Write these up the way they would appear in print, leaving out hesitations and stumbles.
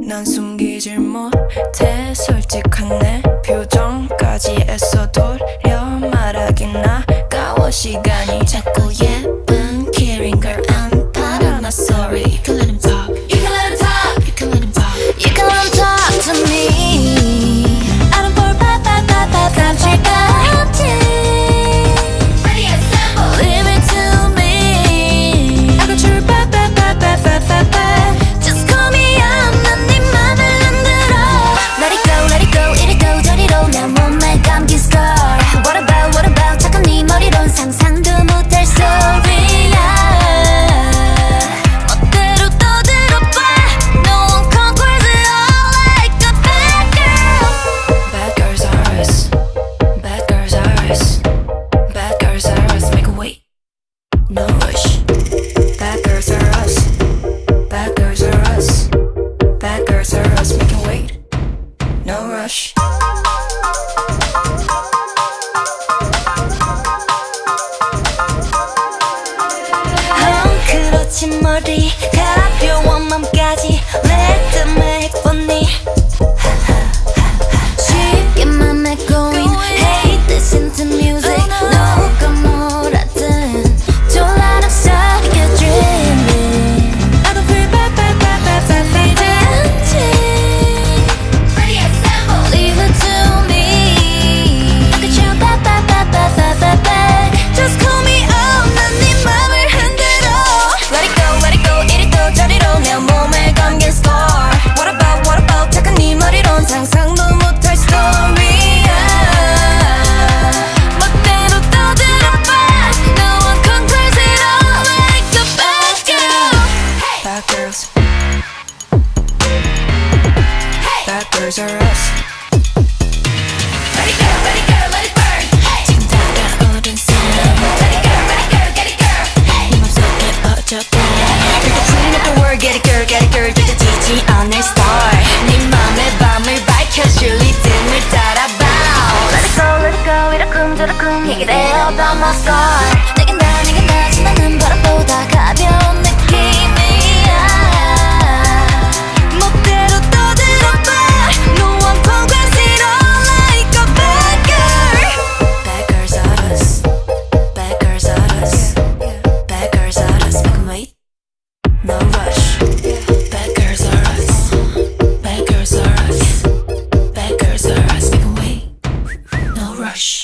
난 숨기질 못해 솔직한 내 표정까지 애써 돌려 말하긴 아까워 시간이 자꾸 예쁜 killing girl I'm part of my story. You can let him talk. You can let him talk. You can let him talk. You can let him talk to me. I don't fall back 깜찍같이 Ready assemble. Leave it to me. I got your back. Just call me up. 난 네 맘을 흔들어. Let it go 이리도 저리로 내 몸에 감긴 scar. What about 착한 네 머리론 상상도 못할 소리야. 멋대로 떠들어봐. No one conquers it all like a bad girl. Bad girls are us. Bad girls are us. Bad girls are us. Make a wait. No rush. Bad girls are us. Bad girls are us. Bad girls are us. Make a wait. No rush. 그렇지 머리 가벼운 맘까지 Let them make funny. 쉽게 맘에 going. Hey, listen to music. 누가 뭐라든 졸라는 소리가 dreaming. I don't feel bad. Ready assemble. Leave it to me. I got your back. Just call me up. 난 네 맘을 흔들어. Let it go 이리도 저리로 내 몸에 감긴 scar. What about 착한 네 머리론 상상도 못할 스토리야. 멋대로 떠들어봐. No one conquers it all like a bad girl. Bad girls. Bad girls are us. Let it go, let it burn. 지금 다가오는 사람. Let it go, get it girl. 네 맘속에 퍼져도 You're the queen of the world. Get it girl. 뒤처지지 않을 star. 네 맘의 밤을 밝혀줄 리듬을 따라봐. Let it go 이러쿵저러쿵 얘기를 해 about my scar. 내겐 나지만은 바람보다 가벼운 느낌이야. 멋대로 떠들어봐. No one conquers it all like a bad girl. Bad girls are us. Bad girls are us. Bad girls are us. Make 'em wait. No rush. Bad girls are us. Bad girls are us. Bad girls are us. Make 'em wait. No rush.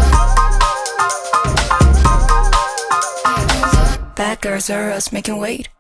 Bad girls are us. Make 'em wait.